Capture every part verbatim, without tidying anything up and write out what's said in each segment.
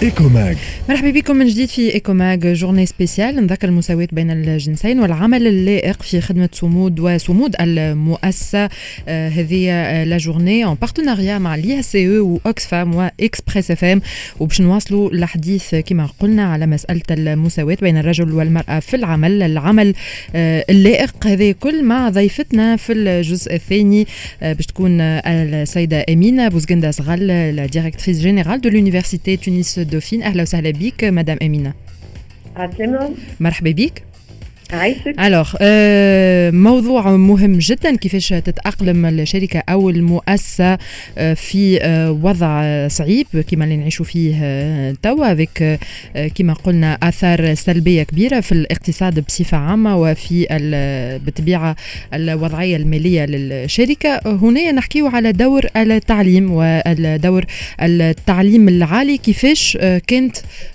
إيكوماج. مرحبا بكم من جديد في إيكوماج، جورني سبيسيال نذكر المساواة بين الجنسين والعمل اللائق في خدمة صمود وصمود المؤسسة. آه هذه آه لا جورني en partenariat مع l'I A C E وأكسفام وإكسبريس اف ام، وباش نواصلوا الحديث كما قلنا على مسألة المساواة بين الرجل والمرأة في العمل العمل آه اللائق. هذه كل مع ضيفتنا في الجزء الثاني آه باش تكون آه السيدة أمينة بوزغندا صغال، la directrice générale de l'université Tunis Dauphine. أهلا وسهلا بك مدام أمينة. عسلامة. مرحبا بك. عايشك. alors euh, موضوع مهم جدا، كيفاش تتأقلم الشركة أو المؤسسة في وضع صعيب كما اللي نعيشوا فيه توا، avec كما قلنا آثار سلبية كبيرة في الاقتصاد بصفة عامة وفي بالطبيعة الوضعية المالية للشركة. هنا نحكيه على دور التعليم والدور التعليم العالي، كيفاش كانت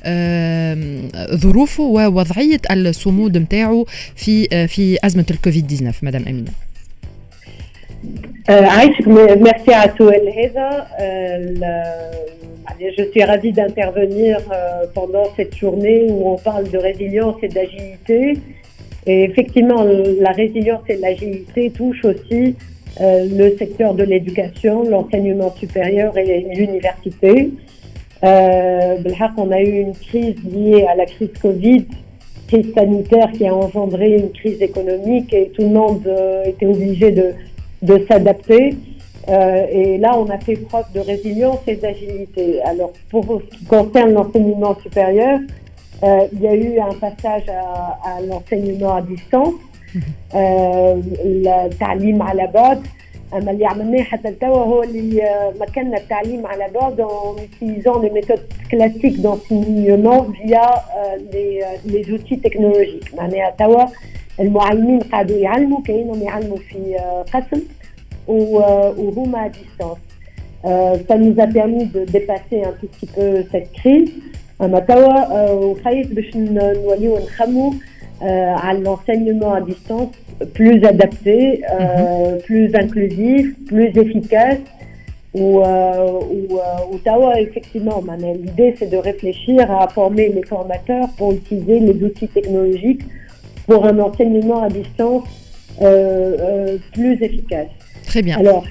ظروفه ووضعية الصمود متاعه في في أزمة الكوفيد تسعة عشر. مدام أمينة. عايشك، merci à السؤال هذا. Je suis ravie d'intervenir pendant cette journée où on parle de résilience et d'agilité. Et effectivement, la résilience et l'agilité touchent aussi euh, le secteur de l'éducation, l'enseignement supérieur et l'université. Euh, on a eu une crise liée à la crise Covid, crise sanitaire qui a engendré une crise économique et tout le monde euh, était obligé de, de s'adapter. Euh, et là, on a fait preuve de résilience et d'agilité. Alors, pour ce qui concerne l'enseignement supérieur, euh, il y a eu un passage à, à l'enseignement à distance, le تعليم على بعد. أما اللي عملناه حتى التوا هو اللي مكننا التعليم على بعد en utilisant les méthodes classiques d'enseignement via les, les outils technologiques. معناها توا المعلمين قاعدوا يعلموا كأنهم يعلموا في قسم وهما à distance. Ça nous a permis de dépasser un tout petit peu cette crise. أما توا وخايف باش نوليو نخمو على l'enseignement à distance plus adapté, euh, mm-hmm. plus inclusif, plus efficace. Ou, euh, ou, ou tawa, effectivement, l'idée c'est de réfléchir à former les formateurs pour utiliser les outils technologiques pour un enseignement à distance euh, euh, plus efficace. Très bien. Alors,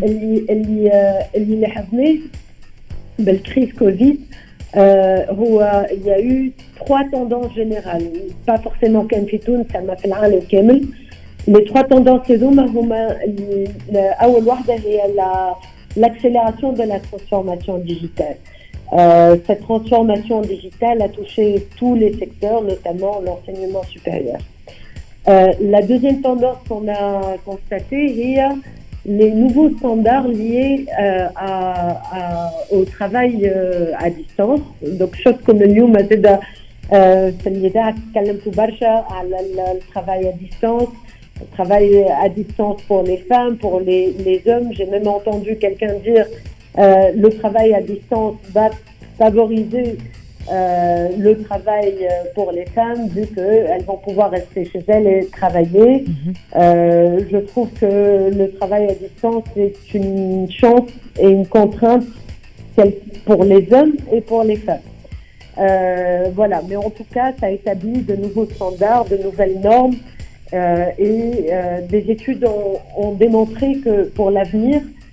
اللي لاحظناه بالcrise Covid, هو il y a eu trois tendances générales, pas forcément كان في تونس أما في العالم كامل. Les trois tendances هذوما هما أول واحدة هي l'accélération de la transformation digitale. Euh, cette transformation digitale a touché tous les secteurs, notamment l'enseignement supérieur. Euh, la deuxième tendance qu'on a constatée est les nouveaux standards liés euh, à, à, au travail euh, à distance. Donc, chose comme اليوم زاد في النداء تكلمتوا برشا على الترavail à distance. Le travail à distance pour les femmes, pour les, les hommes. J'ai même entendu quelqu'un dire euh, le travail à distance va favoriser euh, le travail pour les femmes vu qu'elles vont pouvoir rester chez elles et travailler. Mm-hmm. Euh, je trouve que le travail à distance est une chance et une contrainte pour les hommes et pour les femmes. Euh, voilà, mais en tout cas, ça établit de nouveaux standards, de nouvelles normes. Euh, et euh, des études ont, ont démontré que pour l'avenir,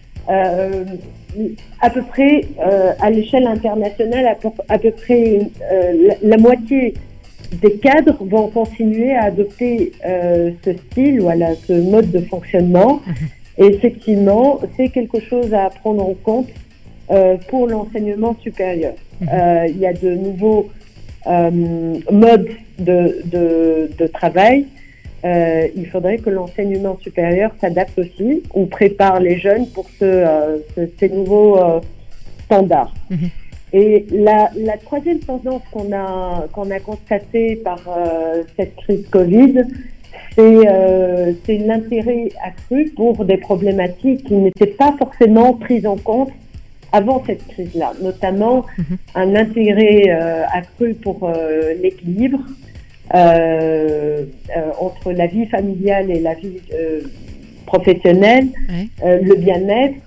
euh, à peu près euh, à l'échelle internationale, à peu, à peu près euh, la, la moitié des cadres vont continuer à adopter euh, ce style, voilà, ce mode de fonctionnement. Et effectivement, c'est quelque chose à prendre en compte euh, pour l'enseignement supérieur. Euh, il y a de nouveaux euh, modes de, de, de travail. Euh, il faudrait que l'enseignement supérieur s'adapte aussi ou prépare les jeunes pour ce, euh, ce, ces nouveaux euh, standards. Mm-hmm. Et la, la troisième tendance qu'on a, qu'on a constatée par euh, cette crise Covid, c'est, euh, c'est l'intérêt accru pour des problématiques qui n'étaient pas forcément prises en compte avant cette crise-là, notamment mm-hmm. un intérêt euh, accru pour euh, l'équilibre Euh, euh, entre la vie familiale et la vie euh, professionnelle, oui. euh, le bien-être,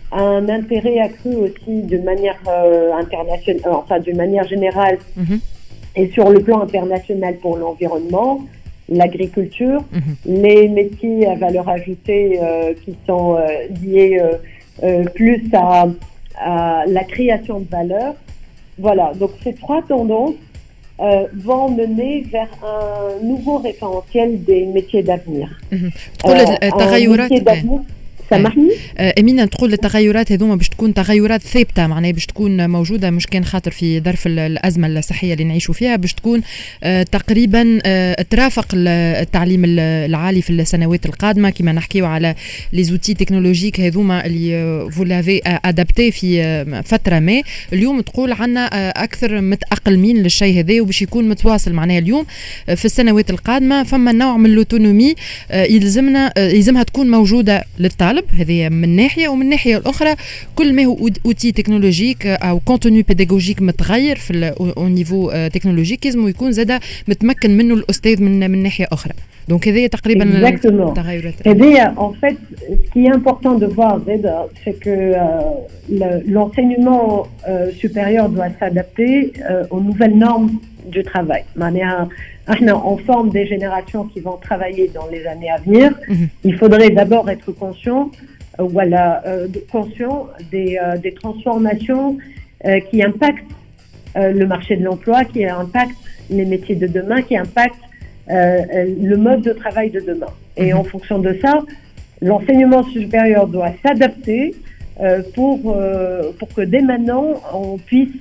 un intérêt accru aussi de manière euh, internationale, enfin d'une manière générale, mm-hmm. et sur le plan international pour l'environnement, l'agriculture, mm-hmm. les métiers à valeur ajoutée euh, qui sont euh, liés euh, euh, plus à, à la création de valeur. Voilà, donc ces trois tendances euh, vont mener vers un nouveau référentiel des métiers d'avenir. Mm-hmm. euh, un métier d'avenir. سامحني امينه نقول التغيرات هذوما باش تكون تغيرات ثابته معناها باش تكون موجوده مش كان خاطر في ظرف الازمه الصحيه اللي نعيشوا فيها باش تكون تقريبا ترافق التعليم العالي في السنوات القادمه كما نحكيو على لي زوتي تكنولوجيك هذوما اللي فولافي ادابتي في فتره ما اليوم تقول عنا اكثر متاقلمين للشيء هذا وباش يكون متواصل معناها اليوم في السنوات القادمه فما نوع من الاوتونومي يلزمنا يلزمها تكون موجوده للطالب هذه من ناحيه ومن الناحيه الاخرى كل ما هو اوتي تكنولوجيك او كونتوني بيداغوجيك متغير في او نيفو تكنولوجيك لازم يكون زاده متمكن منه الاستاذ من من ناحيه اخرى دونك هذه تقريبا التغيرات هذه en fait ce qui est important de voir c'est que euh, l'enseignement euh, supérieur doit s'adapter euh, aux nouvelles normes du travail. معناها احنا on forme des générations qui vont travailler dans les années à venir. Mm-hmm. Il faudrait d'abord être conscient euh, voilà euh, conscient des euh, des transformations euh, qui impactent euh, le marché de l'emploi, qui impactent les métiers de demain, qui impactent euh, le mode de travail de demain. Et mm-hmm. en fonction de ça, l'enseignement supérieur doit s'adapter euh, pour euh, pour que dès maintenant on puisse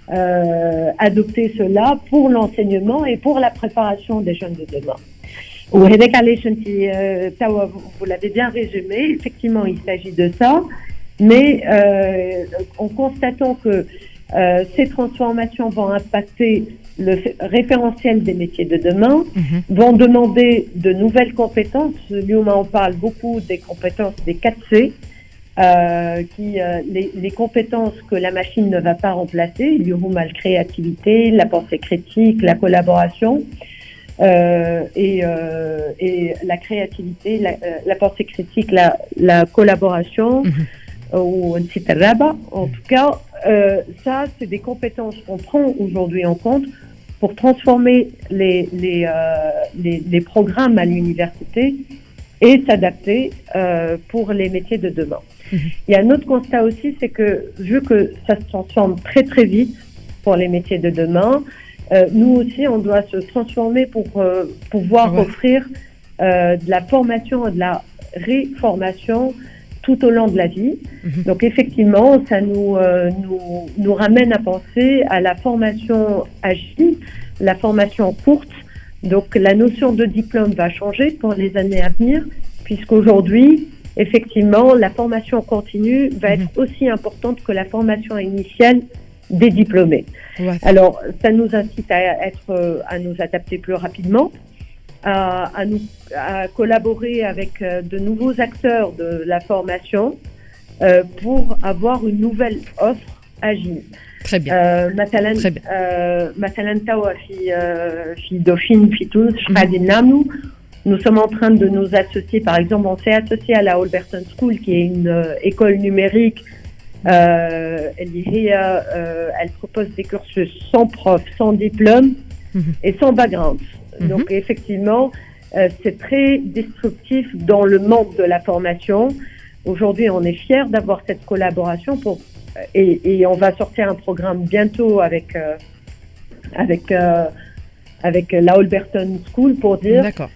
Euh, adopter cela pour l'enseignement et pour la préparation des jeunes de demain. وهذاك علاش انت توا vous l'avez bien résumé, effectivement il s'agit de ça, mais euh, en constatant que euh, ces transformations vont impacter le référentiel des métiers de demain, mm-hmm. vont demander de nouvelles compétences. Lyuma, on parle beaucoup des compétences des quatre C. Euh, qui euh, les, les compétences que la machine ne va pas remplacer, il y aura la créativité, la pensée critique, la collaboration euh, et, euh, et la créativité, la, euh, la pensée critique, la, la collaboration mm-hmm. ou en tout cas euh, ça c'est des compétences qu'on prend aujourd'hui en compte pour transformer les, les, euh, les, les programmes à l'université et s'adapter euh, pour les métiers de demain. Mmh. Il y a un autre constat aussi, c'est que vu que ça se transforme très très vite pour les métiers de demain, euh, nous aussi on doit se transformer pour euh, pouvoir ouais. offrir euh, de la formation et de la réformation tout au long de la vie. Mmh. Donc effectivement, ça nous, euh, nous, nous ramène à penser à la formation agile, la formation courte. Donc la notion de diplôme va changer pour les années à venir, puisqu'aujourd'hui, effectivement, la formation continue va être mmh. aussi importante que la formation initiale des diplômés. Ouais. Alors, ça nous incite à être, à nous adapter plus rapidement, à, à nous, à collaborer avec de nouveaux acteurs de la formation euh, pour avoir une nouvelle offre agile. Très bien. Euh, مثلا euh, مثلا توا في في Dauphine في تونس شحال نعملوا. Nous sommes en train de nous associer, par exemple, on s'est associé à la Alberton School, qui est une euh, école numérique. Euh, elle, est, euh, elle propose des cursus sans prof, sans diplôme mm-hmm. et sans background. Mm-hmm. Donc, effectivement, euh, c'est très destructif dans le monde de la formation. Aujourd'hui, on est fiers d'avoir cette collaboration pour, et, et on va sortir un programme bientôt avec, euh, avec, euh, avec la Alberton School pour dire... D'accord.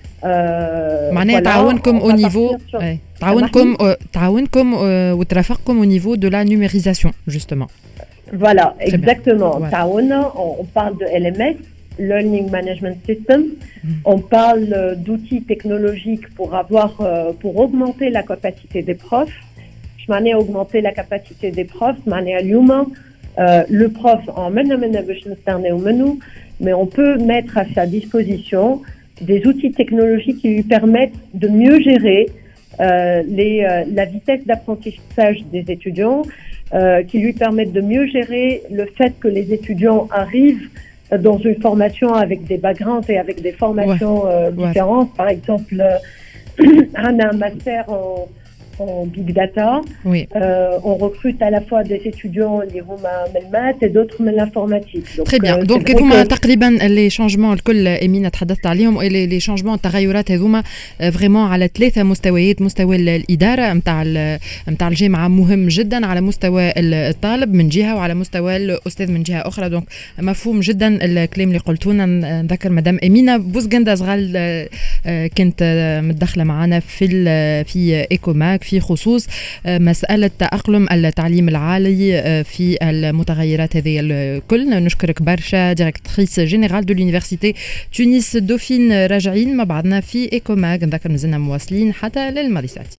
معناها تعاونكم au niveau تعاونكم تعاونكم وترافقكم au niveau de la numérisation justement. Voilà, exactement. تعاون, on parle de L M S, Learning Management System. Mm. On parle d'outils technologiques pour avoir pour augmenter la capacité des profs. Je m'en ai augmenté la capacité des profs, معناها اليوم le prof en منا منا باش نستغنيو منه, mais on peut mettre à sa disposition des outils technologiques qui lui permettent de mieux gérer euh, les, euh, la vitesse d'apprentissage des étudiants, euh, qui lui permettent de mieux gérer le fait que les étudiants arrivent dans une formation avec des backgrounds et avec des formations ouais. euh, différentes. Ouais. Par exemple, on a un master en, en big data. Oui. Euh, on recrute à la fois des étudiants اللي هما من الماث et d'autres من l'informatique. Très bien. Donc هما تقريبا les changements الكل إمينة تحدثت عليهم les changements التغيرات هذوما vraiment على ثلاثة مستويات. مستوى الإدارة متاع متاع الجامعة مهم جدا على مستوى الطالب من جهة وعلى مستوى الأستاذ من جهة أخرى. دونك مفهوم جدا الكلام اللي قلتونا. نذكر مدام إمينة بوزغندا زغال كنت متدخلة معنا في في إيكوماك في خصوص مسألة تأقلم التعليم العالي في المتغيرات هذه الكل. نشكرك برشا ديريكتريس جينيرال دو لونيفرسيتي تونس دوفين. راجعين مع بعضنا في إيكوماك. نذكر مازلنا مواصلين حتى للمريسات.